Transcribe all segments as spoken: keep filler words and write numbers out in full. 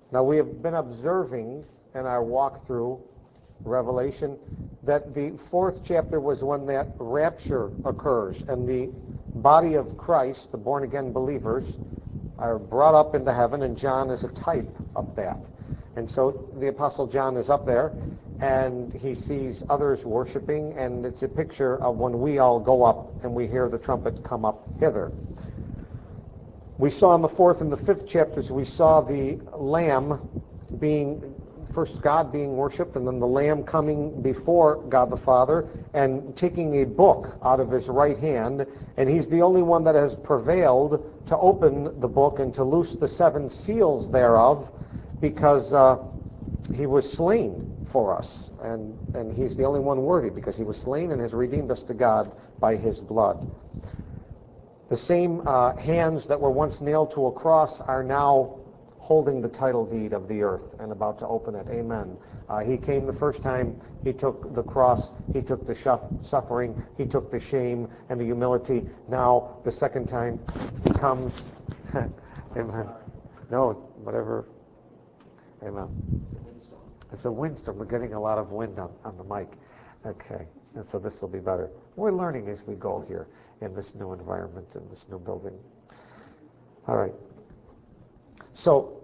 Now, we have been observing in our walk through Revelation that the fourth chapter was when that rapture occurs, and the body of Christ, the born-again believers, are brought up into heaven, and John is a type of that. And so the Apostle John is up there, and he sees others worshiping, and it's a picture of when we all go up and we hear the trumpet come up hither. We saw in the fourth and the fifth chapters, we saw the Lamb being, first God being worshipped, and then the Lamb coming before God the Father and taking a book out of his right hand, and he's the only one that has prevailed to open the book and to loose the seven seals thereof, because uh, he was slain for us, and, and he's the only one worthy, because he was slain and has redeemed us to God by his blood. The same uh, hands that were once nailed to a cross are now holding the title deed of the earth and about to open it. Amen. Uh, he came the first time, he took the cross, he took the suffering, he took the shame and the humility. Now, the second time, he comes. Amen. No, whatever. Amen. It's a windstorm. We're getting a lot of wind on, on the mic. Okay, and so this will be better. We're learning as we go here in this new environment, in this new building. All right. So,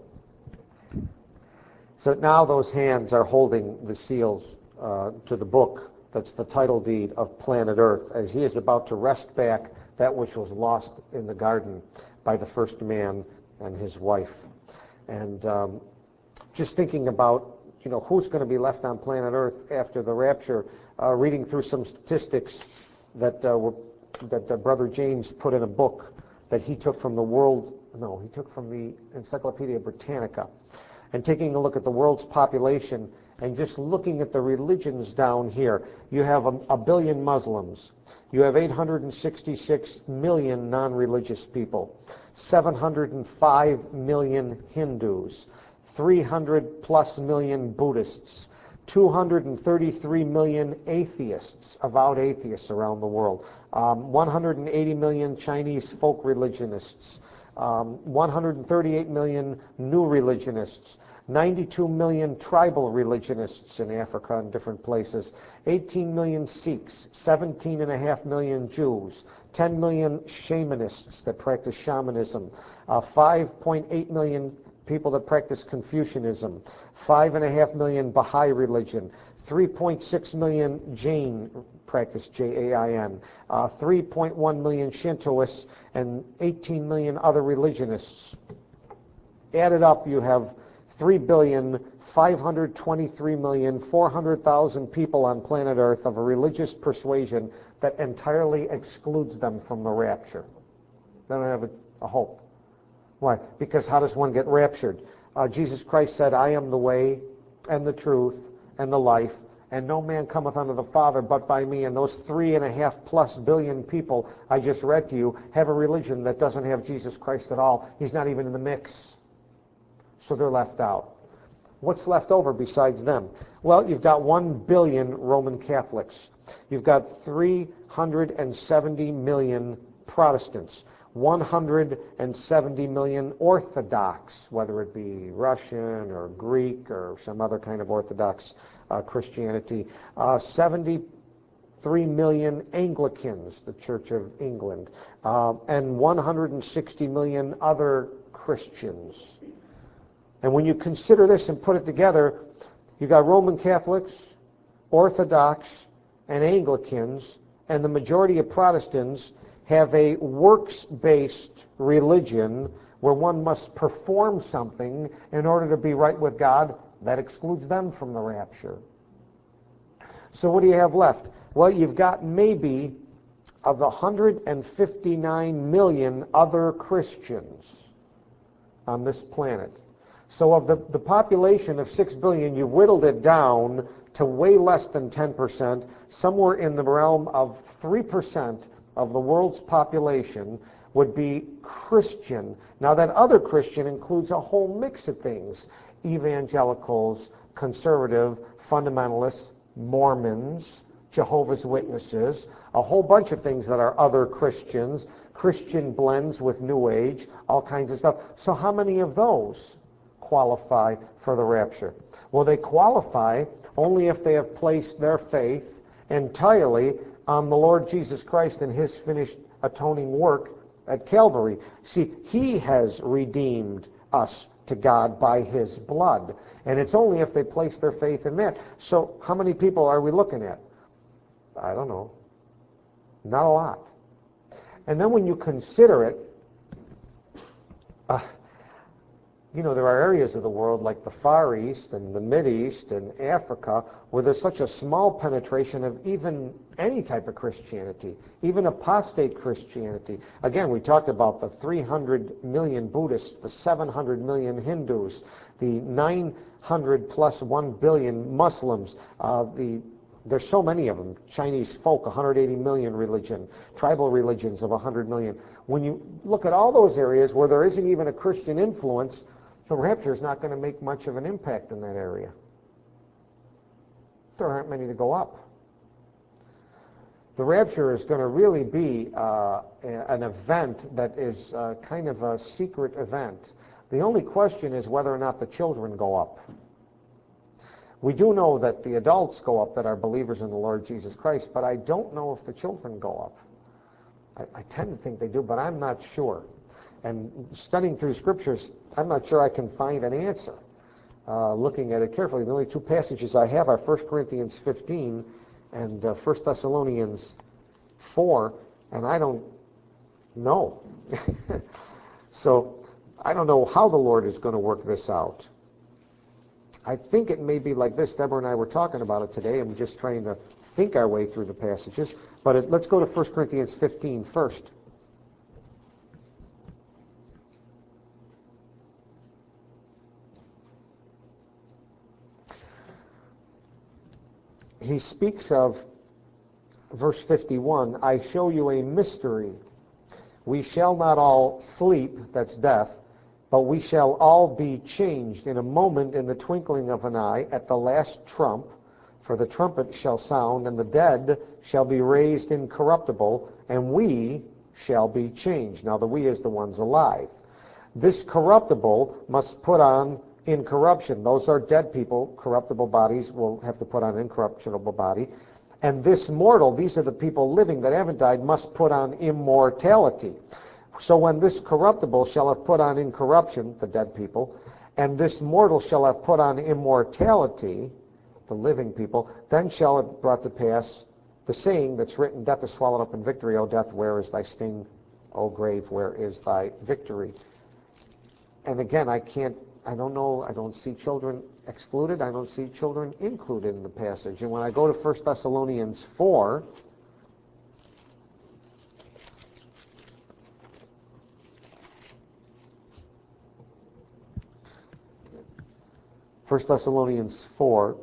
so now those hands are holding the seals uh, to the book that's the title deed of planet Earth, as he is about to wrest back that which was lost in the garden by the first man and his wife. And um, just thinking about, you know, who's going to be left on planet Earth after the rapture, uh, reading through some statistics that uh, were that uh, Brother James put in a book that he took from the world, no, he took from the Encyclopedia Britannica, and taking a look at the world's population and just looking at the religions down here. You have a, a billion Muslims. You have eight hundred sixty-six million non-religious people, seven hundred five million Hindus, three hundred plus million Buddhists, two hundred thirty-three million atheists, avowed atheists around the world, um, one hundred eighty million Chinese folk religionists, um, one hundred thirty-eight million new religionists, ninety-two million tribal religionists in Africa and different places, eighteen million Sikhs, seventeen point five million Jews, ten million shamanists that practice shamanism, uh, five point eight million people that practice Confucianism, five and a half million Baha'i religion, three point six million Jain practice, J A I N, uh, three point one million Shintoists, and eighteen million other religionists. Added up, you have three billion five hundred twenty-three million four hundred thousand people on planet Earth of a religious persuasion that entirely excludes them from the rapture. They don't have a, a hope. Why? Because how does one get raptured? Uh, Jesus Christ said, I am the way and the truth and the life, and no man cometh unto the Father but by me. And those three and a half plus billion people I just read to you have a religion that doesn't have Jesus Christ at all. He's not even in the mix. So they're left out. What's left over besides them? Well, you've got one billion Roman Catholics. You've got three hundred seventy million Protestants, one hundred seventy million Orthodox, whether it be Russian or Greek or some other kind of Orthodox uh, Christianity, uh, seventy-three million Anglicans, the Church of England, uh, and one hundred sixty million other Christians. And when you consider this and put it together, you've got Roman Catholics, Orthodox, and Anglicans, and the majority of Protestants have a works-based religion where one must perform something in order to be right with God. That excludes them from the rapture. So what do you have left? Well, you've got maybe of the one hundred fifty-nine million other Christians on this planet. So of the, the population of six billion, you've whittled it down to way less than ten percent, somewhere in the realm of three percent of the world's population would be Christian. Now that other Christian includes a whole mix of things: evangelicals, conservative, fundamentalists, Mormons, Jehovah's Witnesses, a whole bunch of things that are other Christians, Christian blends with New Age, all kinds of stuff. So how many of those qualify for the rapture? Well, they qualify only if they have placed their faith entirely on the Lord Jesus Christ and his finished atoning work at Calvary. See, he has redeemed us to God by his blood. And it's only if they place their faith in that. So how many people are we looking at? I don't know. Not a lot. And then when you consider it, uh, you know, there are areas of the world like the Far East and the Mid East and Africa where there's such a small penetration of even any type of Christianity, even apostate Christianity. Again, we talked about the three hundred million Buddhists, the seven hundred million Hindus, the nine hundred plus one billion Muslims, uh, the there's so many of them. Chinese folk, one hundred eighty million religion, tribal religions of one hundred million. When you look at all those areas where there isn't even a Christian influence, the rapture is not going to make much of an impact in that area. There aren't many to go up. The rapture is going to really be uh, an event that is uh, kind of a secret event. The only question is whether or not the children go up. We do know that the adults go up that are believers in the Lord Jesus Christ, but I don't know if the children go up. I, I tend to think they do, but I'm not sure. And studying through scriptures, I'm not sure I can find an answer. Uh, looking at it carefully, the only two passages I have are First Corinthians fifteen and uh, First Thessalonians four, and I don't know. So I don't know how the Lord is going to work this out. I think it may be like this. Deborah and I were talking about it today, and we're just trying to think our way through the passages. But it, let's go to First Corinthians fifteen first. He speaks of, verse fifty-one, I show you a mystery. We shall not all sleep, that's death, but we shall all be changed in a moment, in the twinkling of an eye, at the last trump. For the trumpet shall sound, and the dead shall be raised incorruptible, and we shall be changed. Now the we is the ones alive. This corruptible must put on incorruption. Those are dead people. Corruptible bodies will have to put on incorruptible body. And this mortal, these are the people living that haven't died, must put on immortality. So when this corruptible shall have put on incorruption, the dead people, and this mortal shall have put on immortality, the living people, then shall it brought to pass the saying that's written, death is swallowed up in victory. O death, where is thy sting? O grave, where is thy victory? And again, I can't, I don't know, I don't see children excluded, I don't see children included in the passage. And when I go to First Thessalonians four, First Thessalonians four,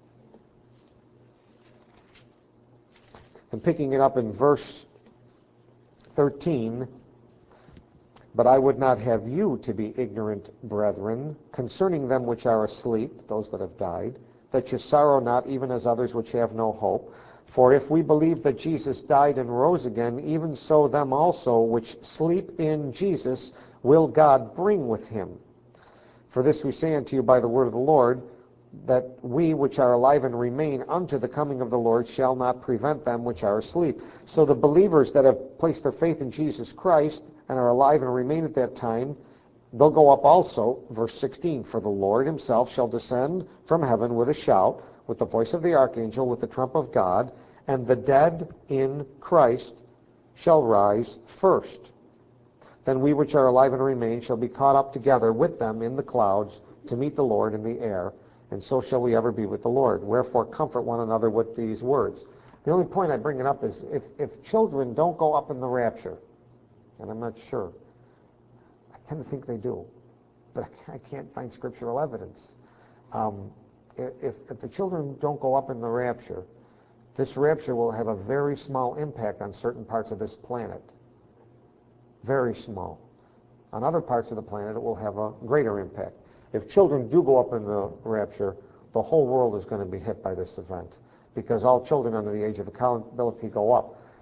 and picking it up in verse thirteen, but I would not have you to be ignorant, brethren, concerning them which are asleep, those that have died, that you sorrow not, even as others which have no hope. For if we believe that Jesus died and rose again, even so them also which sleep in Jesus will God bring with him. For this we say unto you by the word of the Lord, that we which are alive and remain unto the coming of the Lord shall not prevent them which are asleep. So the believers that have placed their faith in Jesus Christ and are alive and remain at that time, they'll go up also, verse sixteen, for the Lord himself shall descend from heaven with a shout, with the voice of the archangel, with the trump of God, and the dead in Christ shall rise first. Then we which are alive and remain shall be caught up together with them in the clouds to meet the Lord in the air, and so shall we ever be with the Lord. Wherefore comfort one another with these words. The only point I bring it up is if, if children don't go up in the rapture, and I'm not sure, I tend to think they do, but I can't find scriptural evidence. Um, if, if the children don't go up in the rapture, this rapture will have a very small impact on certain parts of this planet. Very small. On other parts of the planet, it will have a greater impact. If children do go up in the rapture, the whole world is going to be hit by this event, because all children under the age of accountability go up.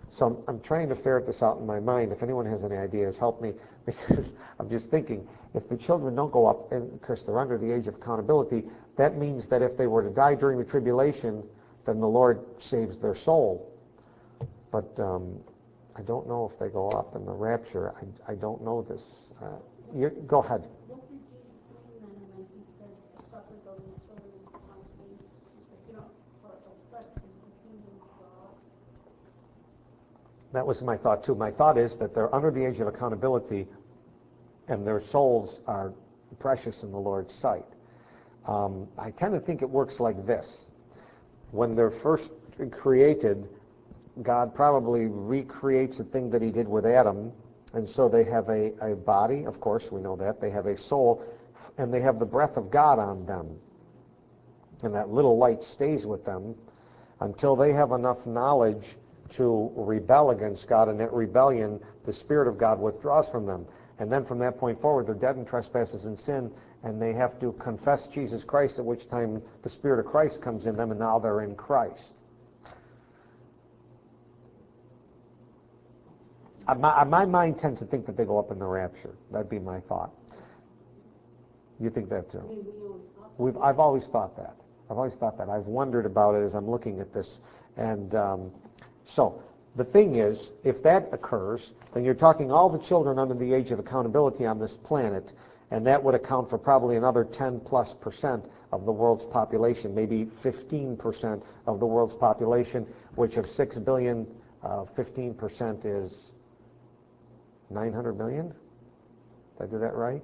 So I'm, I'm trying to ferret this out in my mind. If anyone has any ideas, help me, because I'm just thinking, if the children don't go up, and of course they're under the age of accountability, that means that if they were to die during the tribulation, then the Lord saves their soul. But um, I don't know if they go up in the rapture. I, I don't know this. Uh, you, go ahead. What did Jesus mean then when he said, suffer those children to come to me? He said, you know, for of such is the kingdom of God. That was my thought too. My thought is that they're under the age of accountability and their souls are precious in the Lord's sight. Um, I tend to think it works like this. When they're first created, God probably recreates the thing that he did with Adam, and so they have a, a body, of course, we know that. They have a soul, and they have the breath of God on them. And that little light stays with them until they have enough knowledge to rebel against God, and that rebellion, the Spirit of God withdraws from them. And then from that point forward, they're dead in trespasses and sin, and they have to confess Jesus Christ, at which time the Spirit of Christ comes in them, and now they're in Christ. My, my mind tends to think that they go up in the rapture. That'd be my thought. You think that too? I mean, we always thought that. We've, I've always thought that. I've always thought that. I've wondered about it as I'm looking at this. And um, so the thing is, if that occurs, then you're talking all the children under the age of accountability on this planet, and that would account for probably another ten plus percent of the world's population, maybe fifteen percent of the world's population, which of six billion, uh, fifteen percent is nine hundred million? Did I do that right?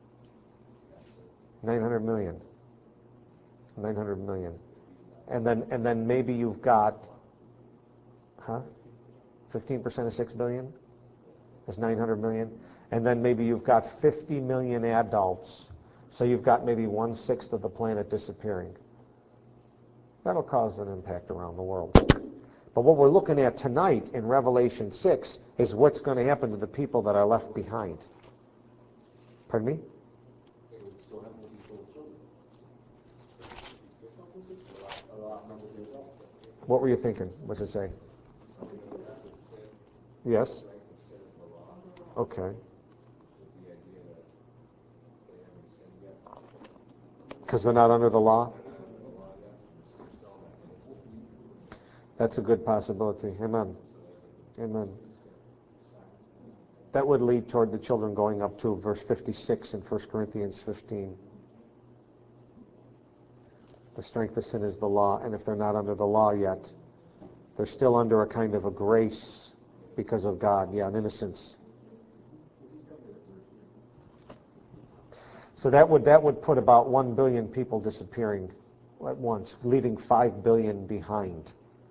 nine hundred million. nine hundred million. And then and then maybe you've got, huh? fifteen percent of six billion is nine hundred million. And then maybe you've got fifty million adults. So you've got maybe one-sixth of the planet disappearing. That'll cause an impact around the world. But what we're looking at tonight in Revelation six is what's going to happen to the people that are left behind. Pardon me? What were you thinking? What's it say? Yes? Okay. Because they're not under the law? That's a good possibility. Amen. Amen. That would lead toward the children going up to verse fifty-six in First Corinthians fifteen. The strength of sin is the law, and if they're not under the law yet, they're still under a kind of a grace because of God, yeah, an innocence. So that would that would put about one billion people disappearing at once, leaving five billion behind.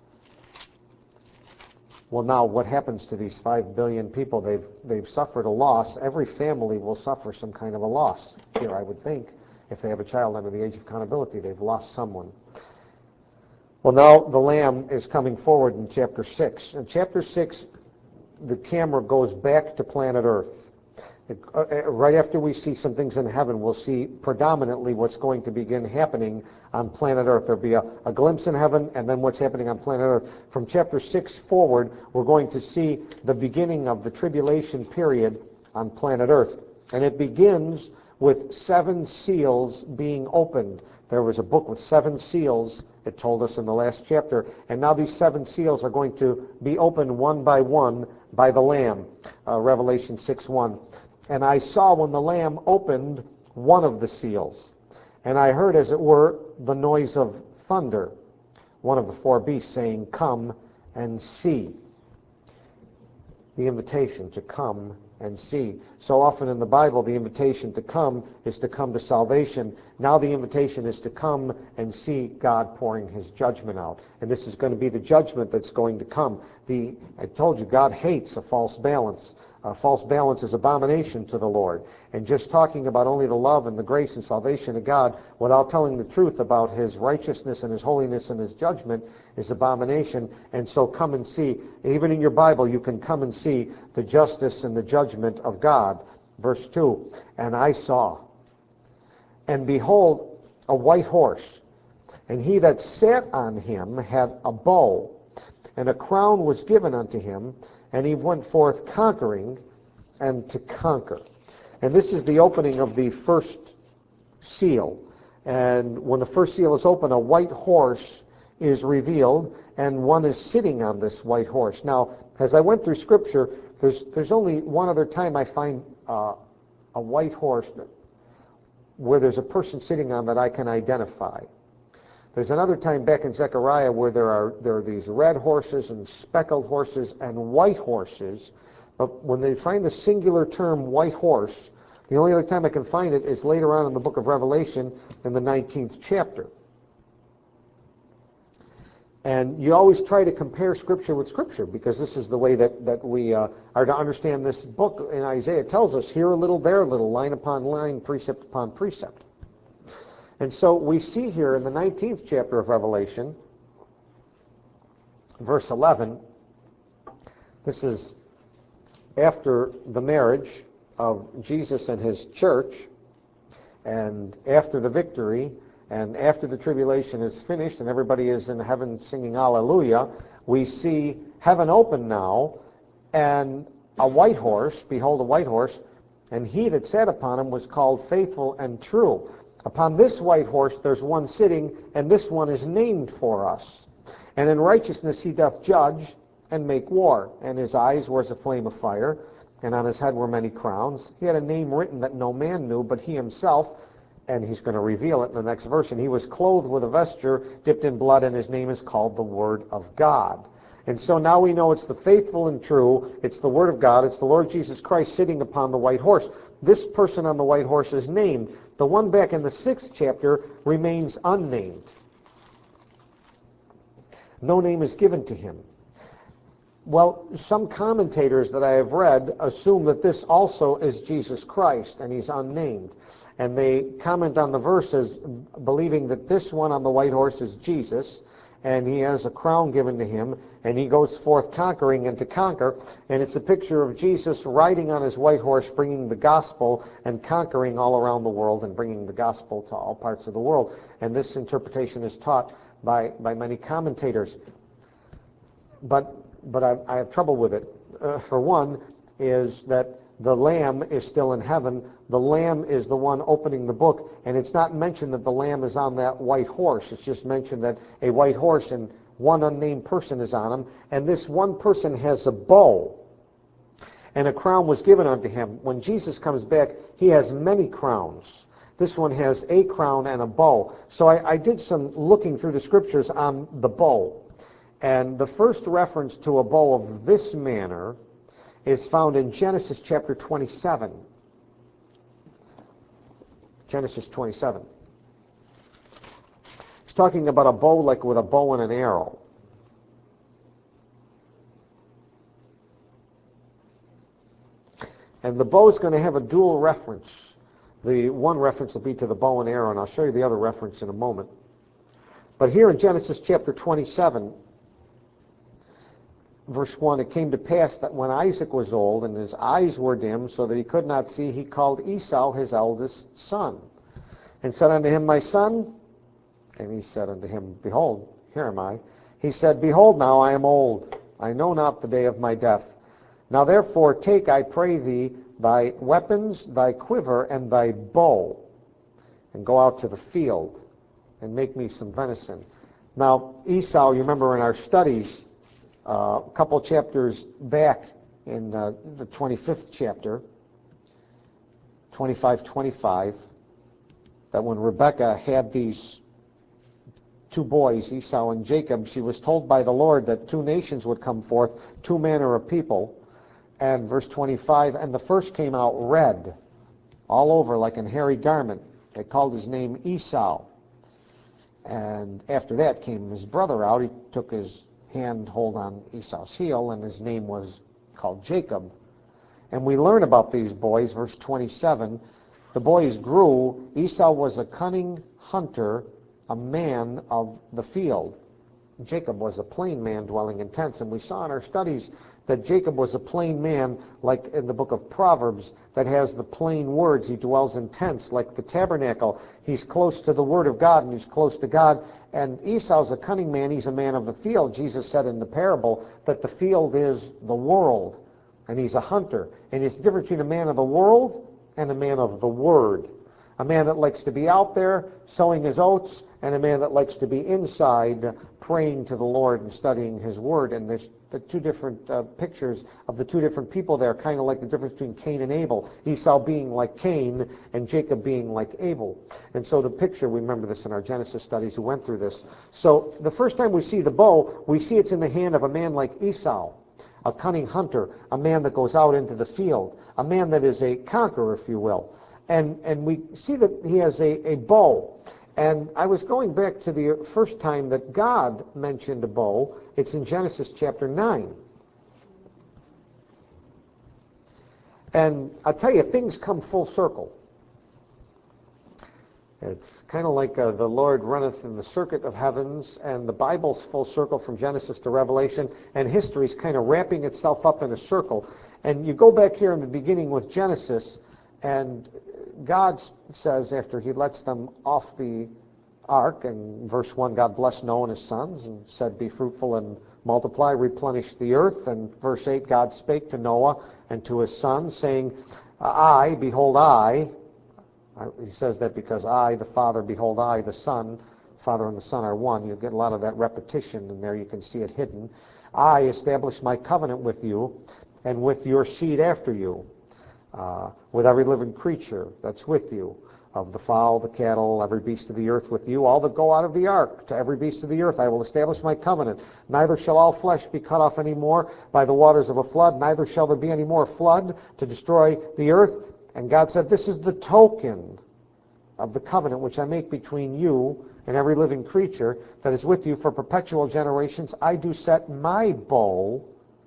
Well, now what happens to these five billion people? They've they've suffered a loss. Every family will suffer some kind of a loss here, I would think. If they have a child under the age of accountability, they've lost someone. Well, now the Lamb is coming forward in chapter six. In chapter six, the camera goes back to planet Earth. Right after we see some things in heaven, we'll see predominantly what's going to begin happening on planet Earth. There'll be a, a glimpse in heaven, and then what's happening on planet Earth. From chapter six forward, we're going to see the beginning of the tribulation period on planet Earth. And it begins with seven seals being opened. There was a book with seven seals, it told us in the last chapter, and now these seven seals are going to be opened one by one by the Lamb, uh, Revelation six one. And I saw when the Lamb opened one of the seals, and I heard, as it were, the noise of thunder, one of the four beasts saying, "Come and see." The invitation to come and see. So often in the Bible, the invitation to come is to come to salvation. Now the invitation is to come and see God pouring his judgment out. And this is going to be the judgment that's going to come. The, I told you, God hates a false balance. A false balance is abomination to the Lord. And just talking about only the love and the grace and salvation of God without telling the truth about his righteousness and his holiness and his judgment is abomination. And so come and see. Even in your Bible, you can come and see the justice and the judgment of God. Verse two, and I saw, and behold, a white horse, and he that sat on him had a bow, And a crown was given unto him, and he went forth conquering and to conquer. And this is the opening of the first seal. And when the first seal is open, a white horse is revealed, and one is sitting on this white horse. Now, as I went through Scripture, there's, there's only one other time I find uh, a white horse where there's a person sitting on that I can identify. There's another time back in Zechariah where there are there are these red horses and speckled horses and white horses, but when they find the singular term white horse, the only other time I can find it is later on in the book of Revelation in the nineteenth chapter. And you always try to compare Scripture with Scripture, because this is the way that, that we uh, are to understand this book. In Isaiah, it tells us here a little, there a little, line upon line, precept upon precept. And so we see here in the nineteenth chapter of Revelation, verse eleven, this is after the marriage of Jesus and his church, and after the victory, and after the tribulation is finished and everybody is in heaven singing hallelujah, we see heaven open now, and a white horse, behold a white horse, and he that sat upon him was called Faithful and True. Upon this white horse there's one sitting, and this one is named for us. And in righteousness he doth judge and make war. And his eyes were as a flame of fire, and on his head were many crowns. He had a name written that no man knew but he himself, and he's going to reveal it in the next verse. And he was clothed with a vesture dipped in blood, and his name is called the Word of God. And so now we know it's the faithful and true, it's the Word of God, it's the Lord Jesus Christ sitting upon the white horse. This person on the white horse is named. The one back in the sixth chapter remains unnamed. No name is given to him. Well, some commentators that I have read assume that this also is Jesus Christ, and he's unnamed. And they comment on the verses believing that this one on the white horse is Jesus, and he has a crown given to him, and he goes forth conquering and to conquer. And it's a picture of Jesus riding on his white horse, bringing the gospel and conquering all around the world and bringing the gospel to all parts of the world. And this interpretation is taught by, by many commentators. But, but I, I have trouble with it. Uh, for one, is that the Lamb is still in heaven. The Lamb is the one opening the book, and it's not mentioned that the Lamb is on that white horse. It's just mentioned that a white horse and one unnamed person is on him, and this one person has a bow, and a crown was given unto him. When Jesus comes back, he has many crowns. This one has a crown and a bow. So I, I did some looking through the Scriptures on the bow, and the first reference to a bow of this manner is found in Genesis chapter twenty-seven. Genesis twenty-seven. He's talking about a bow like with a bow and an arrow. And the bow is going to have a dual reference. The one reference will be to the bow and arrow, and I'll show you the other reference in a moment. But here in Genesis chapter twenty-seven, verse one, it came to pass that when Isaac was old and his eyes were dim so that he could not see, he called Esau his eldest son, and said unto him, My son. And he said unto him, Behold, here am I. He said, Behold, now I am old, I know not the day of my death. Now therefore take, I pray thee, thy weapons, thy quiver, and thy bow, and go out to the field, and make me some venison. Now Esau, you remember in our studies, Uh, a couple chapters back in uh, the twenty-fifth chapter, twenty-five twenty-five, that when Rebekah had these two boys, Esau and Jacob, she was told by the Lord that two nations would come forth, two manner of people. And verse twenty-five, and the first came out red, all over like an hairy garment. They called his name Esau. And after that came his brother out. He took his hand hold on Esau's heel, and his name was called Jacob. And we learn about these boys, verse twenty-seven. The boys grew. Esau was a cunning hunter, a man of the field. Jacob was a plain man dwelling in tents. And we saw in our studies that Jacob was a plain man, like in the book of Proverbs, that has the plain words. He dwells in tents, like the tabernacle. He's close to the Word of God, and he's close to God. And Esau's a cunning man. He's a man of the field. Jesus said in the parable that the field is the world, and he's a hunter. And it's the difference between a man of the world and a man of the Word. A man that likes to be out there sowing his oats, and a man that likes to be inside praying to the Lord and studying his Word. And there's the two different uh, pictures of the two different people there, kind of like the difference between Cain and Abel. Esau being like Cain and Jacob being like Abel. And so the picture, we remember this in our Genesis studies who went through this. So the first time we see the bow, we see it's in the hand of a man like Esau, a cunning hunter, a man that goes out into the field, a man that is a conqueror, if you will. And and we see that he has a, a bow. And I was going back to the first time that God mentioned a bow. It's in Genesis chapter nine. And I'll tell you, things come full circle. It's kind of like uh, the Lord runneth in the circuit of heavens, and the Bible's full circle from Genesis to Revelation, and history's kind of wrapping itself up in a circle. And you go back here in the beginning with Genesis, and God says, after he lets them off the ark, in verse one, God blessed Noah and his sons and said, be fruitful and multiply, replenish the earth. And verse eight, God spake to Noah and to his sons, saying, I, behold I, he says that because I, the Father, behold I, the Son, Father and the Son are one. You get a lot of that repetition in there. You can see it hidden. I establish my covenant with you and with your seed after you. Uh, with every living creature that's with you, of the fowl, the cattle, every beast of the earth with you, all that go out of the ark, to every beast of the earth I will establish my covenant. Neither shall all flesh be cut off any more by the waters of a flood, neither shall there be any more flood to destroy the earth. And God said, this is the token of the covenant which I make between you and every living creature that is with you for perpetual generations. I do set my bow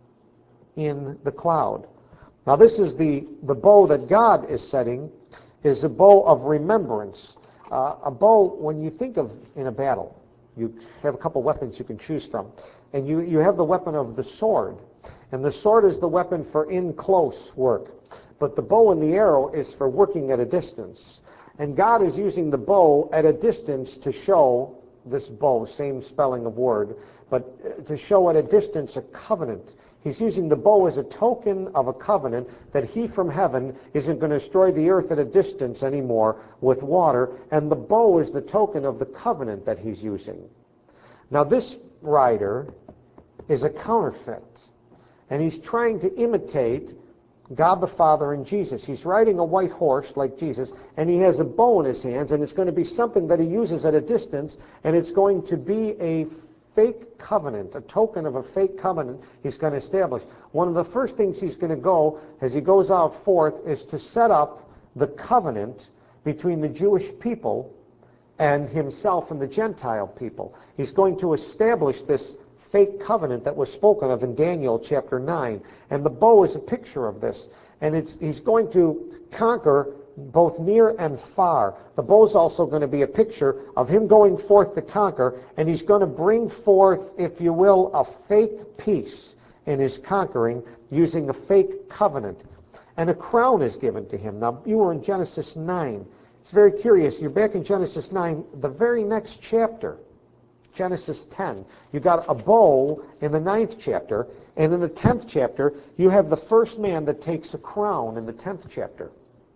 in the cloud. Now this is the, the bow that God is setting, is a bow of remembrance. Uh, a bow, when you think of in a battle, you have a couple weapons you can choose from. And you, you have the weapon of the sword. And the sword is the weapon for in-close work. But the bow and the arrow is for working at a distance. And God is using the bow at a distance to show this bow, same spelling of word, but to show at a distance a covenant. He's using the bow as a token of a covenant that he from heaven isn't going to destroy the earth at a distance anymore with water, and the bow is the token of the covenant that he's using. Now this rider is a counterfeit, and he's trying to imitate God the Father and Jesus. He's riding a white horse like Jesus, and he has a bow in his hands, and it's going to be something that he uses at a distance, and it's going to be a fake covenant, a token of a fake covenant he's going to establish. One of the first things he's going to go, as he goes out forth, is to set up the covenant between the Jewish people and himself and the Gentile people. He's going to establish this fake covenant that was spoken of in Daniel chapter nine. And the bow is a picture of this. And it's, he's going to conquer both near and far. The bow is also going to be a picture of him going forth to conquer, and he's going to bring forth, if you will, a fake peace in his conquering using a fake covenant. And a crown is given to him. Now, you were in Genesis nine. It's very curious. You're back in Genesis nine, the very next chapter, Genesis ten. You got a bow in the ninth chapter, and in the tenth chapter, you have the first man that takes a crown in the tenth chapter.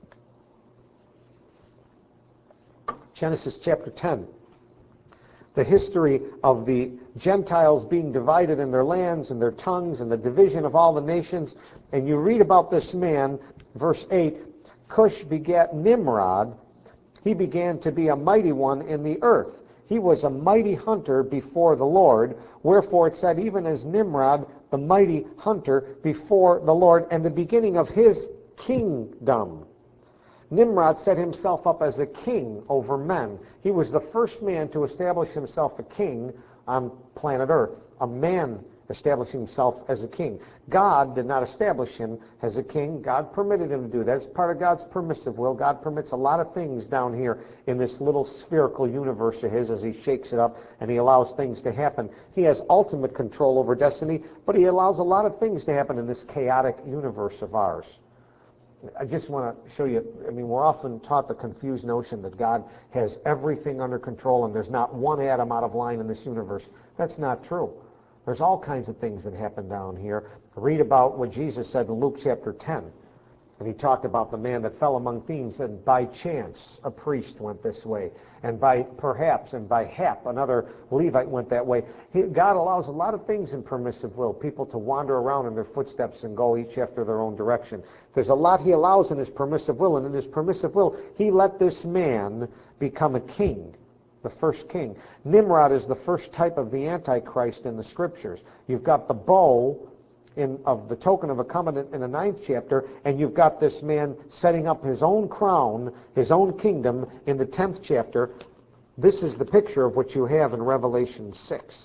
Genesis chapter ten. The history of the Gentiles being divided in their lands and their tongues and the division of all the nations. And you read about this man, verse eight, Cush begat Nimrod. He began to be a mighty one in the earth. He was a mighty hunter before the Lord. Wherefore it said, even as Nimrod, the mighty hunter before the Lord, and the beginning of his kingdom. Nimrod set himself up as a king over men. He was the first man to establish himself a king on planet Earth, a man establishing himself as a king. God did not establish him as a king. God permitted him to do that. It's part of God's permissive will. God permits a lot of things down here in this little spherical universe of his as he shakes it up and he allows things to happen. He has ultimate control over destiny, but he allows a lot of things to happen in this chaotic universe of ours. I just want to show you, I mean, we're often taught the confused notion that God has everything under control and there's not one atom out of line in this universe. That's not true. There's all kinds of things that happen down here. Read about what Jesus said in Luke chapter ten. And he talked about the man that fell among thieves, and by chance a priest went this way. And by perhaps and by hap another Levite went that way. He, God allows a lot of things in permissive will, people to wander around in their footsteps and go each after their own direction. There's a lot he allows in his permissive will, and in his permissive will, he let this man become a king. The first king. Nimrod is the first type of the Antichrist in the scriptures. You've got the bow in, of the token of a covenant in the ninth chapter, and you've got this man setting up his own crown, his own kingdom in the tenth chapter. This is the picture of what you have in Revelation six.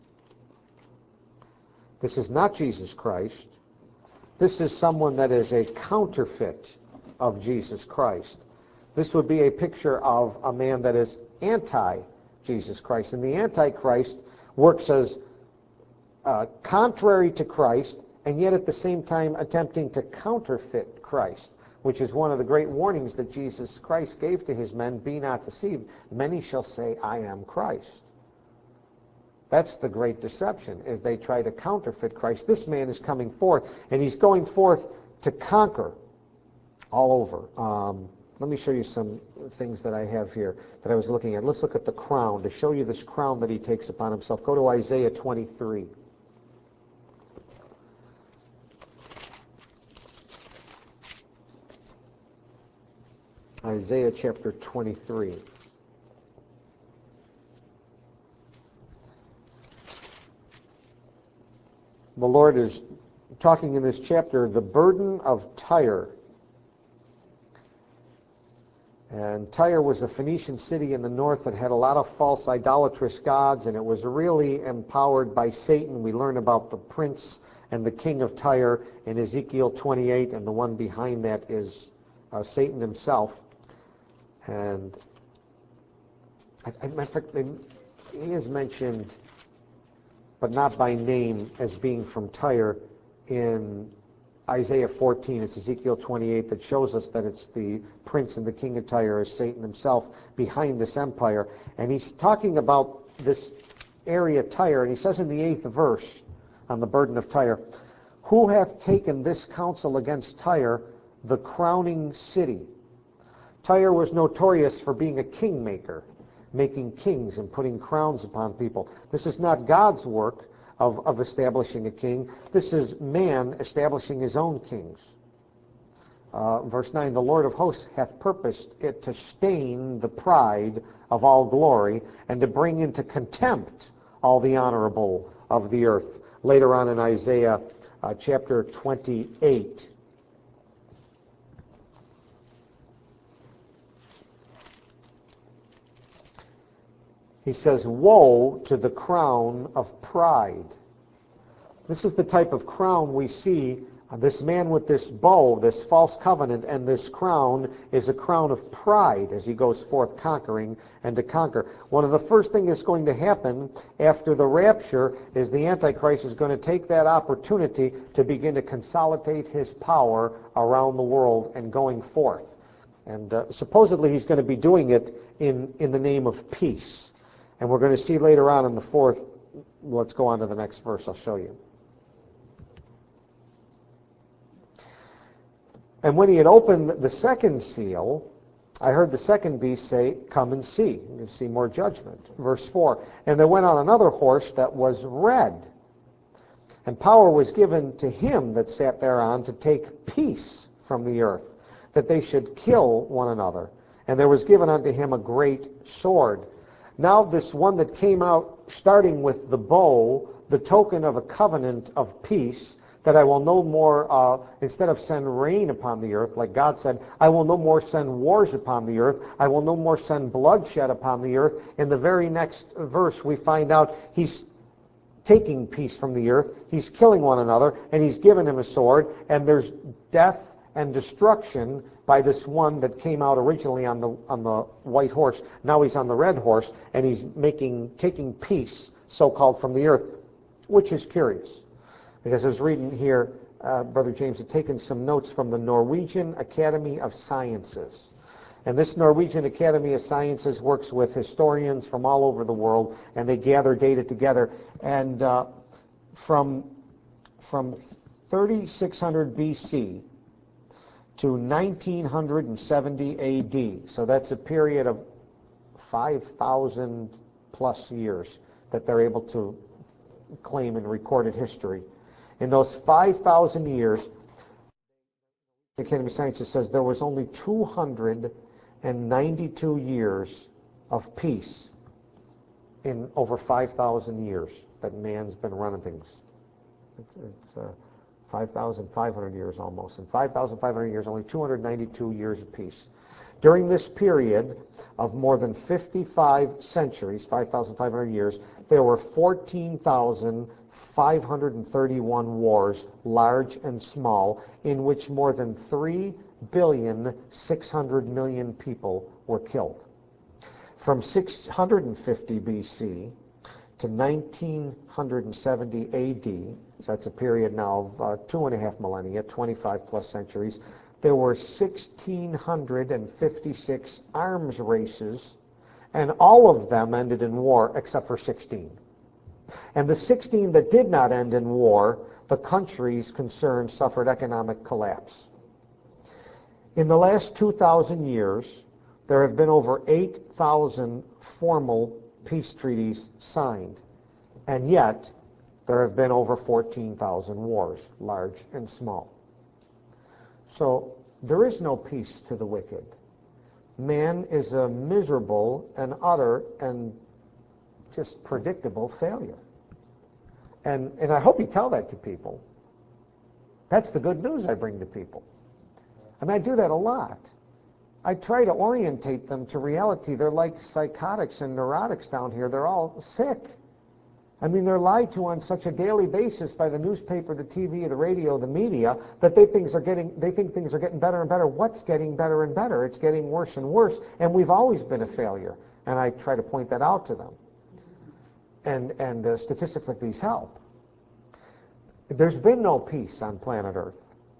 This is not Jesus Christ. This is someone that is a counterfeit of Jesus Christ. This would be a picture of a man that is anti-Jesus Christ. And the Antichrist works as uh, contrary to Christ, and yet at the same time attempting to counterfeit Christ, which is one of the great warnings that Jesus Christ gave to his men: be not deceived. Many shall say, I am Christ. That's the great deception, is they try to counterfeit Christ. This man is coming forth, and he's going forth to conquer all over. Um, Let me show you some things that I have here that I was looking at. Let's look at the crown, to show you this crown that he takes upon himself. Go to Isaiah twenty-three. Isaiah chapter twenty-three. The Lord is talking in this chapter, the burden of Tyre. And Tyre was a Phoenician city in the north that had a lot of false idolatrous gods, and it was really empowered by Satan. We learn about the prince and the king of Tyre in Ezekiel twenty-eight, and the one behind that is uh, Satan himself. And I, I, in fact, he is mentioned, but not by name, as being from Tyre in Isaiah fourteen. It's Ezekiel twenty-eight that shows us that it's the prince and the king of Tyre, is Satan himself, behind this empire. And he's talking about this area, Tyre, and he says in the eighth verse on the burden of Tyre, who hath taken this counsel against Tyre, the crowning city? Tyre was notorious for being a kingmaker, making kings and putting crowns upon people. This is not God's work of, of establishing a king. This is man establishing his own kings. Uh, verse nine, the Lord of hosts hath purposed it to stain the pride of all glory, and to bring into contempt all the honorable of the earth. Later on in Isaiah uh, chapter twenty-eight, he says, woe to the crown of pride. This is the type of crown we see. Uh, this man with this bow, this false covenant, and this crown is a crown of pride as he goes forth conquering and to conquer. One of the first things that's going to happen after the rapture is the Antichrist is going to take that opportunity to begin to consolidate his power around the world and going forth. And uh, supposedly he's going to be doing it in, in the name of peace. And we're going to see later on in the fourth, let's go on to the next verse, I'll show you. And when he had opened the second seal, I heard the second beast say, come and see. You see more judgment. Verse four, and there went on another horse that was red, and power was given to him that sat thereon to take peace from the earth, that they should kill one another. And there was given unto him a great sword. Now this one that came out, starting with the bow, the token of a covenant of peace, that I will no more, uh, instead of send rain upon the earth, like God said, I will no more send wars upon the earth. I will no more send bloodshed upon the earth. In the very next verse, we find out he's taking peace from the earth. He's killing one another, and he's given him a sword, and there's death and destruction by this one that came out originally on the on the white horse. Now he's on the red horse, and he's making taking peace, so-called, from the earth, which is curious. Because I was reading here, uh, Brother James had taken some notes from the Norwegian Academy of Sciences. And this Norwegian Academy of Sciences works with historians from all over the world, and they gather data together. And uh, from, from thirty-six hundred B C to nineteen seventy A D, so that's a period of five thousand plus years that they're able to claim in recorded history. In those five thousand years, the Academy of Sciences says there was only two hundred ninety-two years of peace in over five thousand years that man's been running things. It's, it's uh, five thousand five hundred years almost. In five thousand five hundred years, only two hundred ninety-two years of peace. During this period of more than fifty-five centuries, five thousand five hundred years, there were fourteen thousand five hundred thirty-one wars, large and small, in which more than three billion six hundred million people were killed. From six hundred fifty B C to nineteen seventy A D, so that's a period now of uh, two and a half millennia, twenty-five plus centuries, there were one thousand six hundred fifty-six arms races, and all of them ended in war except for sixteen. And the sixteen that did not end in war, the countries concerned suffered economic collapse. In the last two thousand years, there have been over eight thousand formal peace treaties signed, and yet there have been over fourteen thousand wars, large and small. So there is no peace to the wicked. Man is a miserable and utter and just predictable failure. And, and I hope you tell that to people. That's the good news I bring to people. I mean, I do that a lot. I try to orientate them to reality. They're like psychotics and neurotics down here. They're all sick. I mean, they're lied to on such a daily basis by the newspaper, the T V, the radio, the media, that they think are getting they think things are getting better and better. What's getting better and better? It's getting worse and worse, and we've always been a failure. And I try to point that out to them. And and uh, statistics like these help. There's been no peace on planet Earth.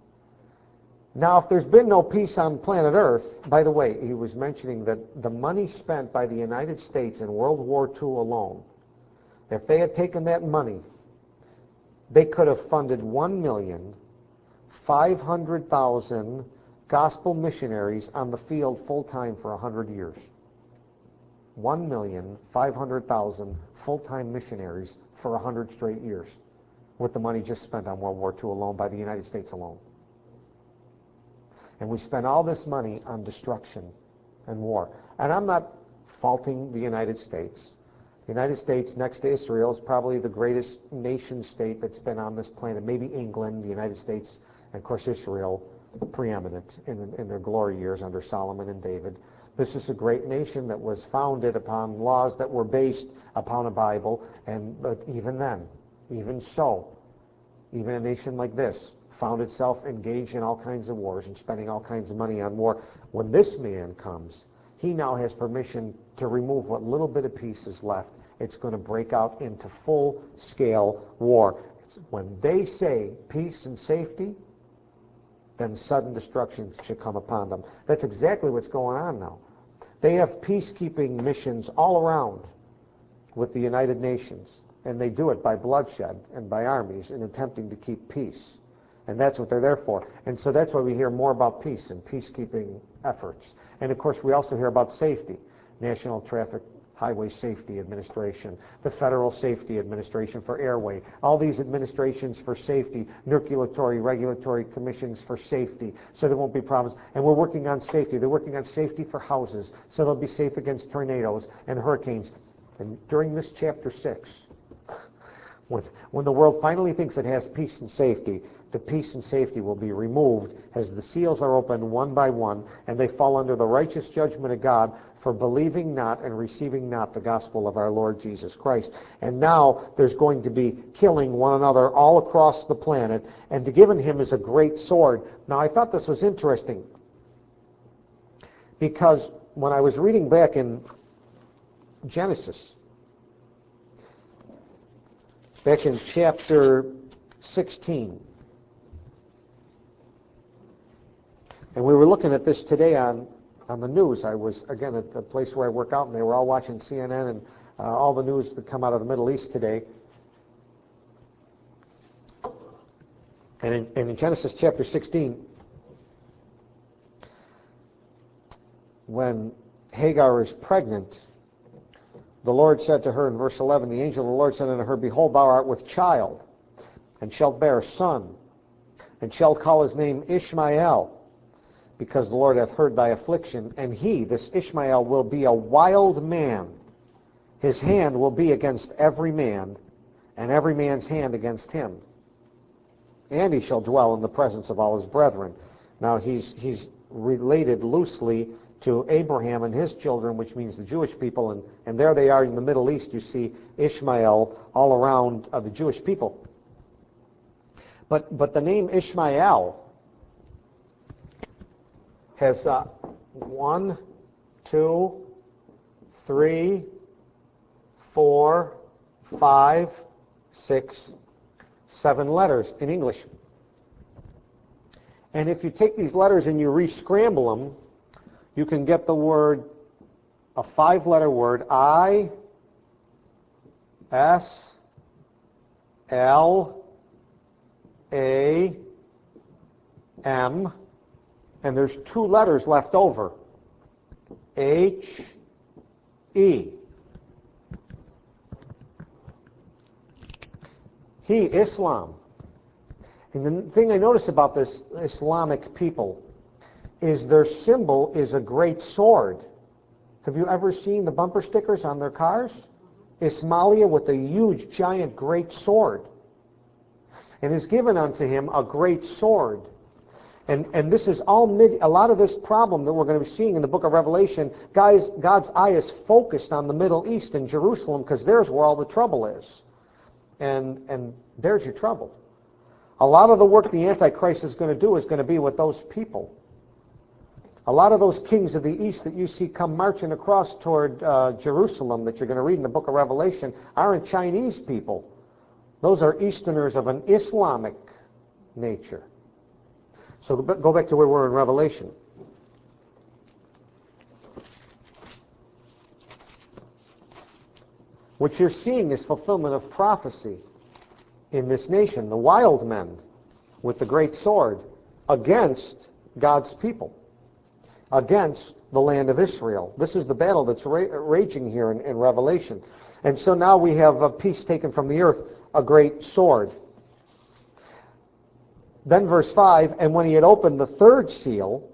Now, if there's been no peace on planet Earth, by the way, he was mentioning that the money spent by the United States in World War Two alone, if they had taken that money, they could have funded one million five hundred thousand gospel missionaries on the field full-time for one hundred years. one million five hundred thousand full-time missionaries for one hundred straight years, with the money just spent on World War Two alone by the United States alone. And we spend all this money on destruction and war. And I'm not faulting the United States. The United States, next to Israel, is probably the greatest nation state that's been on this planet. Maybe England, the United States, and of course Israel, preeminent in, in their glory years under Solomon and David. This is a great nation that was founded upon laws that were based upon a Bible, and but even then, even so, even a nation like this found itself engaged in all kinds of wars and spending all kinds of money on war. When this man comes, he now has permission to remove what little bit of peace is left. It's going to break out into full-scale war. It's when they say peace and safety, then sudden destruction should come upon them. That's exactly what's going on now. They have peacekeeping missions all around with the United Nations, and they do it by bloodshed and by armies in attempting to keep peace. And that's what they're there for. And so that's why we hear more about peace and peacekeeping efforts. And of course, we also hear about safety. National Traffic Highway Safety Administration, the Federal Safety Administration for Airway, all these administrations for safety, nucleatory regulatory commissions for safety, so there won't be problems. And we're working on safety. They're working on safety for houses, so they'll be safe against tornadoes and hurricanes. And during this chapter six, when, when the world finally thinks it has peace and safety, the peace and safety will be removed as the seals are opened one by one, and they fall under the righteous judgment of God for for believing not and receiving not the gospel of our Lord Jesus Christ. And now there's going to be killing one another all across the planet, and to given him is a great sword. Now I thought this was interesting, because when I was reading back in Genesis, back in chapter sixteen, and we were looking at this today on, on the news. I was, again, at the place where I work out, and they were all watching C N N and uh, all the news that come out of the Middle East today. And in, and in Genesis chapter sixteen, when Hagar is pregnant, the Lord said to her in verse eleven, the angel of the Lord said unto her, Behold, thou art with child, and shalt bear a son, and shalt call his name Ishmael, because the Lord hath heard thy affliction. And he, this Ishmael, will be a wild man. His hand will be against every man, and every man's hand against him. And he shall dwell in the presence of all his brethren. Now he's he's related loosely to Abraham and his children, which means the Jewish people, and, and there they are in the Middle East. You see Ishmael all around uh, the Jewish people. But but the name Ishmael has uh, one, two, three, four, five, six, seven letters in English. And if you take these letters and you re-scramble them, you can get the word, a five-letter word, I, S, L, A, M, and there's two letters left over, H, E. He, Islam. And the thing I notice about this Islamic people is their symbol is a great sword. Have you ever seen the bumper stickers on their cars? Ismailia with a huge, giant, great sword. And is given unto him a great sword. And and this is all mid, a lot of this problem that we're going to be seeing in the book of Revelation, guys, God's eye is focused on the Middle East and Jerusalem, because there's where all the trouble is. And and there's your trouble. A lot of the work the Antichrist is going to do is going to be with those people. A lot of those kings of the East that you see come marching across toward uh, Jerusalem that you're going to read in the book of Revelation aren't Chinese people. Those are Easterners of an Islamic nature. So go back to where we're in Revelation. What you're seeing is fulfillment of prophecy in this nation. The wild men with the great sword against God's people, against the land of Israel. This is the battle that's ra- raging here in, in Revelation. And so now we have a peace taken from the earth, a great sword. Then verse five, and when he had opened the third seal,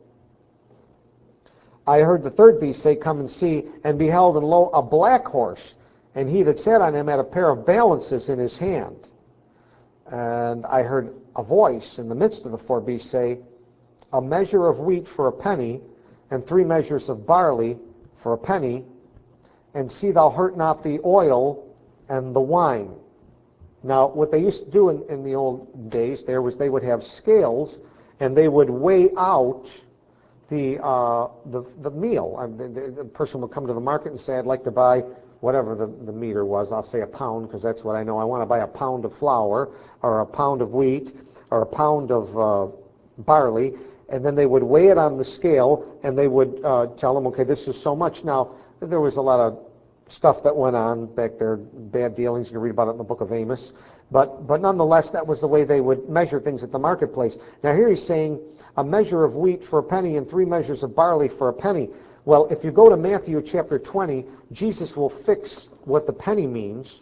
I heard the third beast say, Come and see, and beheld, and lo, a black horse, and he that sat on him had a pair of balances in his hand. And I heard a voice in the midst of the four beasts say, A measure of wheat for a penny, and three measures of barley for a penny, and see thou hurt not the oil and the wine. Now, what they used to do in, in the old days there was they would have scales, and they would weigh out the uh, the, the meal. I mean, the, the person would come to the market and say, I'd like to buy whatever the, the meter was. I'll say a pound, because that's what I know. I want to buy a pound of flour, or a pound of wheat, or a pound of uh, barley. And then they would weigh it on the scale, and they would uh, tell them, okay, this is so much. Now, there was a lot of stuff that went on back there, bad dealings. You can read about it in the book of Amos. But but nonetheless, that was the way they would measure things at the marketplace. Now here he's saying a measure of wheat for a penny and three measures of barley for a penny. Well, if you go to Matthew chapter twenty, Jesus will fix what the penny means.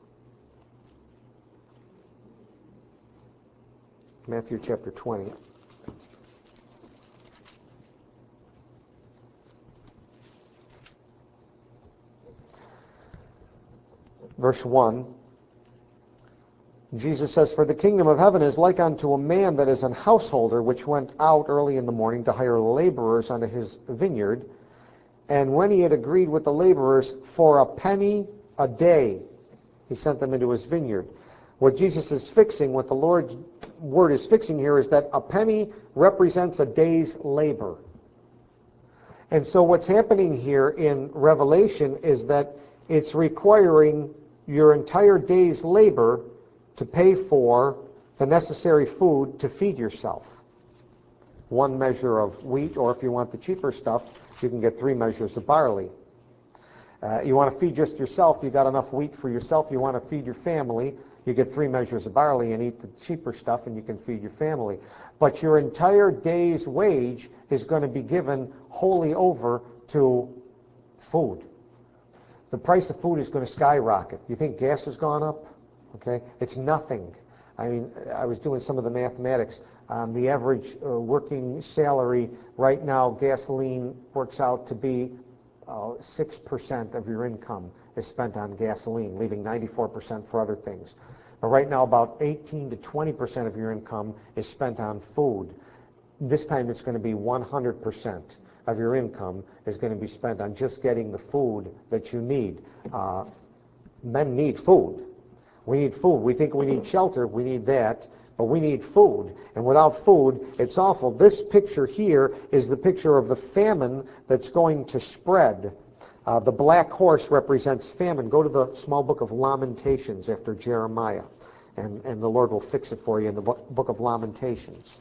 Matthew chapter twenty. Verse one, Jesus says, For the kingdom of heaven is like unto a man that is an householder, which went out early in the morning to hire laborers unto his vineyard. And when he had agreed with the laborers for a penny a day, he sent them into his vineyard. What Jesus is fixing, what the Lord's word is fixing here, is that a penny represents a day's labor. And so what's happening here in Revelation is that it's requiring your entire day's labor to pay for the necessary food to feed yourself. One measure of wheat, or if you want the cheaper stuff, you can get three measures of barley. Uh, you want to feed just yourself, you got enough wheat for yourself. You want to feed your family, you get three measures of barley and eat the cheaper stuff, and you can feed your family. But your entire day's wage is going to be given wholly over to food. The price of food is going to skyrocket. You think gas has gone up? Okay, it's nothing. I mean, I was doing some of the mathematics. Um, the average uh, working salary right now, gasoline works out to be uh, six percent of your income is spent on gasoline, leaving ninety-four percent for other things. But right now, about eighteen to twenty percent of your income is spent on food. This time it's going to be one hundred percent of your income is going to be spent on just getting the food that you need. Uh, men need food. We need food. We think we need shelter. We need that. But we need food. And without food, it's awful. This picture here is the picture of the famine that's going to spread. Uh, the black horse represents famine. Go to the small book of Lamentations after Jeremiah, and, and the Lord will fix it for you in the book, book of Lamentations.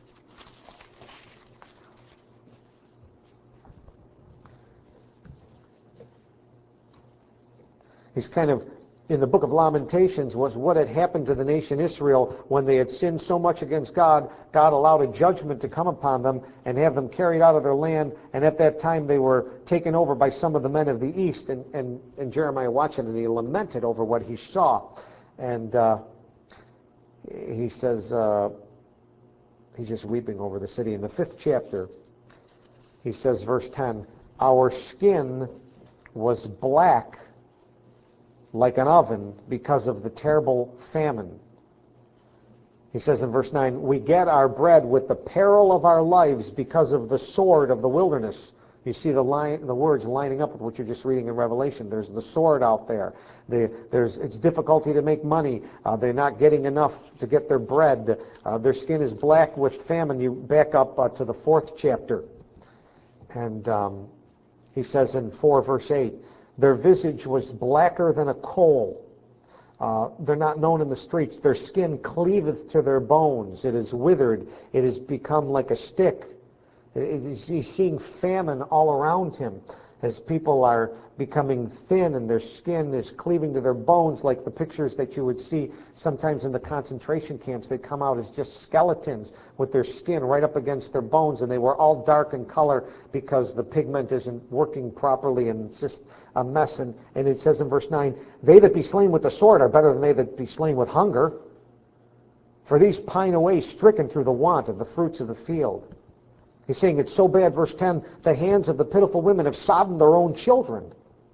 He's kind of, in the book of Lamentations, was what had happened to the nation Israel when they had sinned so much against God. God allowed a judgment to come upon them and have them carried out of their land. And at that time they were taken over by some of the men of the east. And, and, and Jeremiah watched it, and he lamented over what he saw. And uh, he says, uh, he's just weeping over the city. In the fifth chapter, he says, verse ten, our skin was black like an oven because of the terrible famine. He says in verse nine, we get our bread with the peril of our lives because of the sword of the wilderness. You see the line, the words lining up with what you're just reading in Revelation. There's the sword out there. They, there's, it's difficulty to make money. Uh, they're not getting enough to get their bread. Uh, their skin is black with famine. You back up uh, to the fourth chapter. And um, he says in four verse eight, their visage was blacker than a coal. Uh, they're not known in the streets. Their skin cleaveth to their bones. It is withered. It has become like a stick. It, it, he's seeing famine all around him as people are becoming thin and their skin is cleaving to their bones, like the pictures that you would see sometimes in the concentration camps. They come out as just skeletons with their skin right up against their bones, and they were all dark in color because the pigment isn't working properly, and it's just a mess. And, and it says in verse nine, they that be slain with the sword are better than they that be slain with hunger. For these pine away, stricken through the want of the fruits of the field. He's saying it's so bad, verse ten, the hands of the pitiful women have soddened their own children.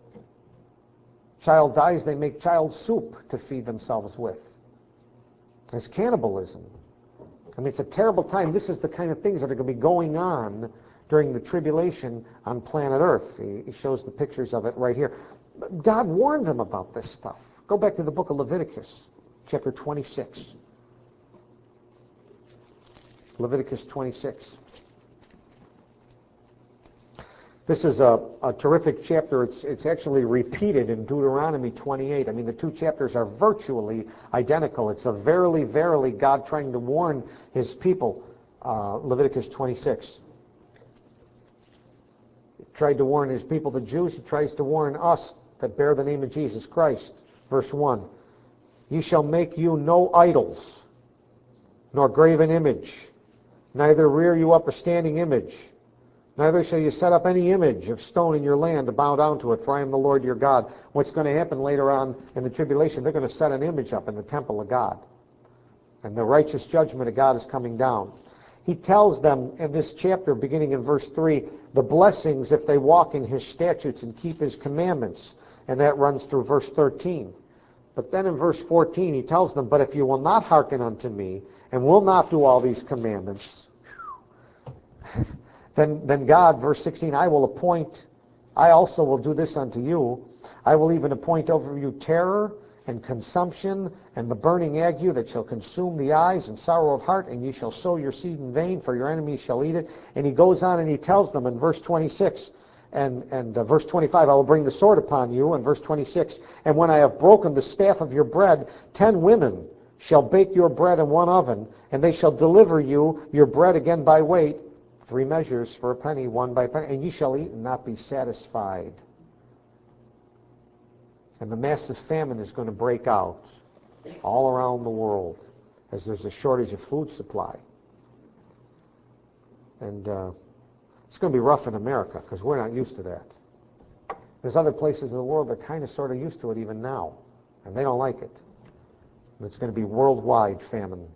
Child dies, they make child soup to feed themselves with. It's cannibalism. I mean, it's a terrible time. This is the kind of things that are going to be going on during the tribulation on planet Earth. He, he shows the pictures of it right here. God warned them about this stuff. Go back to the book of Leviticus, chapter twenty-six. Leviticus twenty-six. This is a, a terrific chapter. It's, it's actually repeated in Deuteronomy twenty-eight. I mean, the two chapters are virtually identical. It's a verily, verily God trying to warn his people. Uh, Leviticus twenty-six. He tried to warn his people, the Jews. He tries to warn us that bear the name of Jesus Christ. Verse one. Ye shall make you no idols, nor graven image, neither rear you up a standing image. Neither shall you set up any image of stone in your land to bow down to it, for I am the Lord your God. What's going to happen later on in the tribulation, they're going to set an image up in the temple of God. And the righteous judgment of God is coming down. He tells them in this chapter, beginning in verse three, the blessings if they walk in his statutes and keep his commandments. And that runs through verse thirteen. But then in verse fourteen, he tells them, but if you will not hearken unto me, and will not do all these commandments, Then, then God, verse sixteen, I will appoint I also will do this unto you. I will even appoint over you terror and consumption and the burning ague that shall consume the eyes and sorrow of heart, and ye shall sow your seed in vain, for your enemies shall eat it. And he goes on and he tells them in verse twenty-six and, and uh, verse twenty-five, I will bring the sword upon you. And verse twenty-six, and when I have broken the staff of your bread, ten women shall bake your bread in one oven, and they shall deliver you your bread again by weight, three measures for a penny, one by penny, and ye shall eat and not be satisfied. And the massive famine is going to break out all around the world as there's a shortage of food supply. And uh, it's going to be rough in America because we're not used to that. There's other places in the world that are kind of sort of used to it even now, and they don't like it. And it's going to be worldwide famine.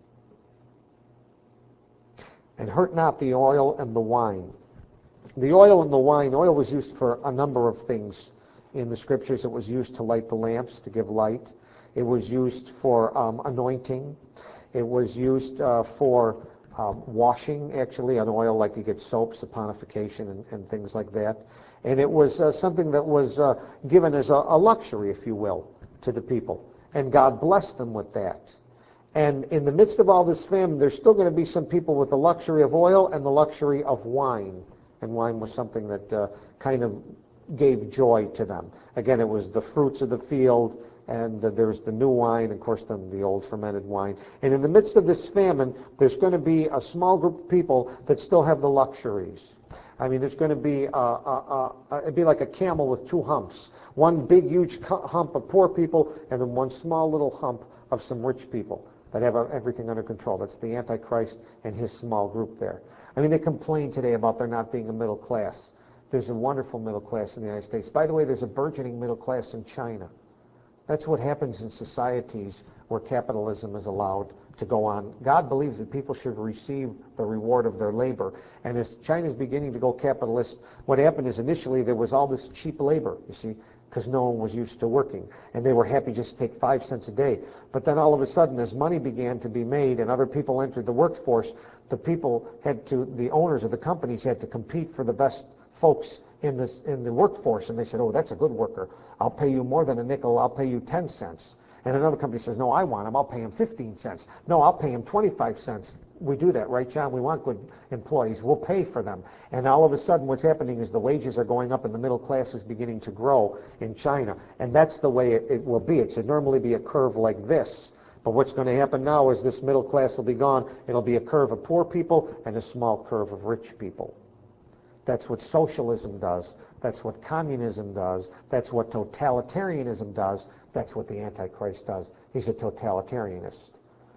And hurt not the oil and the wine. The oil and the wine, oil was used for a number of things in the scriptures. It was used to light the lamps, to give light. It was used for um, anointing. It was used uh, for um, washing, actually, an oil like you get soap, saponification, and, and things like that. And it was uh, something that was uh, given as a, a luxury, if you will, to the people. And God blessed them with that. And in the midst of all this famine, there's still going to be some people with the luxury of oil and the luxury of wine. And wine was something that uh, kind of gave joy to them. Again, it was the fruits of the field, and uh, there's the new wine, of course, then the old fermented wine. And in the midst of this famine, there's going to be a small group of people that still have the luxuries. I mean, there's going to be, uh, uh, uh, it'd be like a camel with two humps. One big, huge hump of poor people, and then one small little hump of some rich people that have everything under control. That's the Antichrist and his small group there. I mean, they complain today about there not being a middle class. There's a wonderful middle class in the United States. By the way, there's a burgeoning middle class in China. That's what happens in societies where capitalism is allowed to go on. God believes that people should receive the reward of their labor. And as China's beginning to go capitalist, what happened is initially there was all this cheap labor, you see, because no one was used to working. And they were happy just to take five cents a day. But then all of a sudden, as money began to be made and other people entered the workforce, the people had to, the owners of the companies had to compete for the best folks in this in the workforce, and they said, oh, that's a good worker. I'll pay you more than a nickel. I'll pay you ten cents. And another company says, no, I want him. I'll pay him fifteen cents. No, I'll pay him twenty-five cents. We do that, right, John? We want good employees. We'll pay for them. And all of a sudden what's happening is the wages are going up and the middle class is beginning to grow in China. And that's the way it, it will be. It should normally be a curve like this. But what's going to happen now is this middle class will be gone. It'll be a curve of poor people and a small curve of rich people. That's what socialism does. That's what communism does. That's what totalitarianism does. That's what the Antichrist does. He's a totalitarianist.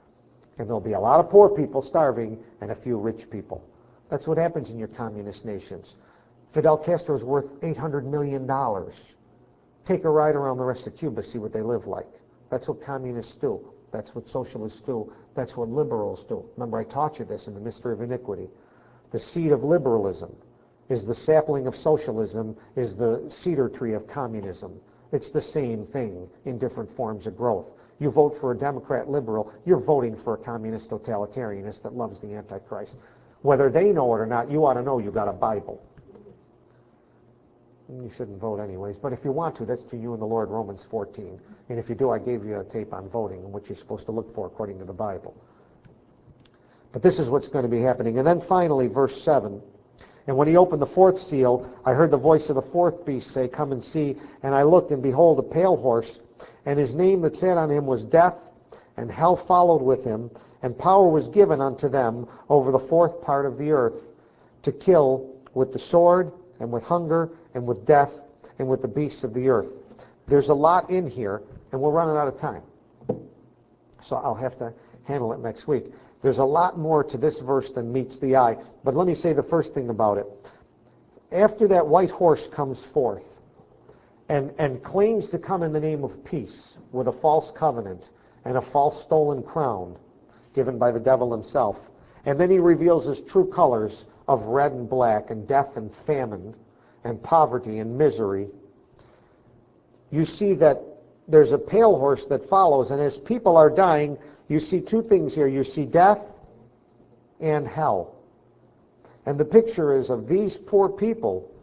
And there'll be a lot of poor people starving and a few rich people. That's what happens in your communist nations. Fidel Castro's worth eight hundred million dollars. Take a ride around the rest of Cuba, see what they live like. That's what communists do. That's what socialists do. That's what liberals do. Remember, I taught you this in The Mystery of Iniquity. The seed of liberalism is the sapling of socialism, is the cedar tree of communism. It's the same thing in different forms of growth. You vote for a Democrat liberal, you're voting for a communist totalitarianist that loves the Antichrist. Whether they know it or not, you ought to know you got a Bible. You shouldn't vote anyways, but if you want to, that's to you and the Lord, Romans fourteen. And if you do, I gave you a tape on voting and what you're supposed to look for according to the Bible. But this is what's going to be happening. And then finally, verse seven. And when he opened the fourth seal, I heard the voice of the fourth beast say, come and see. And I looked, and behold, a pale horse, and his name that sat on him was Death, and hell followed with him, and power was given unto them over the fourth part of the earth, to kill with the sword, and with hunger, and with death, and with the beasts of the earth. There's a lot in here, and we're running out of time. So I'll have to handle it next week. There's a lot more to this verse than meets the eye. But let me say the first thing about it. After that white horse comes forth and, and claims to come in the name of peace with a false covenant and a false stolen crown given by the devil himself, and then he reveals his true colors of red and black and death and famine and poverty and misery, you see that there's a pale horse that follows, and as people are dying, you see two things here. You see death and hell. And the picture is of these poor people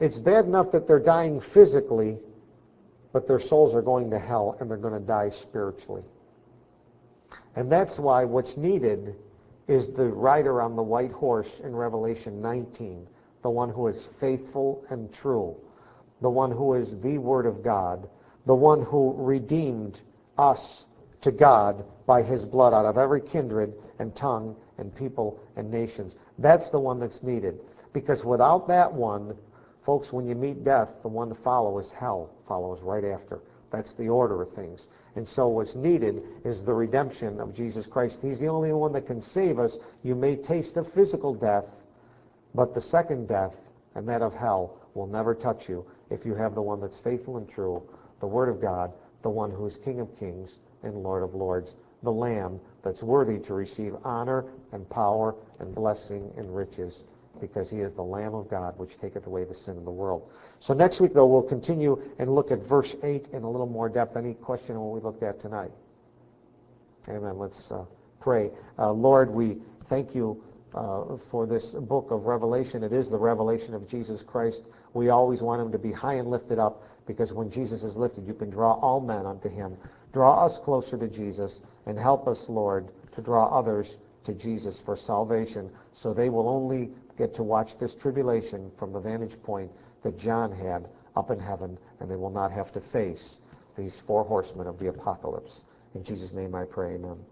It's bad enough that they're dying physically, but their souls are going to hell and they're going to die spiritually. And that's why what's needed is the rider on the white horse in Revelation nineteen, the one who is faithful and true, the one who is the Word of God, the one who redeemed us to God by his blood out of every kindred and tongue and people and nations. That's the one that's needed. Because without that one, folks, when you meet death, the one to follow is hell, follows right after. That's the order of things. And so what's needed is the redemption of Jesus Christ. He's the only one that can save us. You may taste of physical death, but the second death, and that of hell, will never touch you if you have the one that's faithful and true, the Word of God, the one who is King of kings and Lord of lords, the Lamb that's worthy to receive honor and power and blessing and riches, because he is the Lamb of God, which taketh away the sin of the world. So next week, though, we'll continue and look at verse eight in a little more depth. Any question on what we looked at tonight? Amen. Let's uh, pray. Uh, Lord, we thank you uh, for this book of Revelation. It is the revelation of Jesus Christ. We always want him to be high and lifted up, because when Jesus is lifted, you can draw all men unto him. Draw us closer to Jesus, and help us, Lord, to draw others to Jesus for salvation, so they will only get to watch this tribulation from the vantage point that John had up in heaven, and they will not have to face these four horsemen of the apocalypse. In Jesus' name I pray, amen.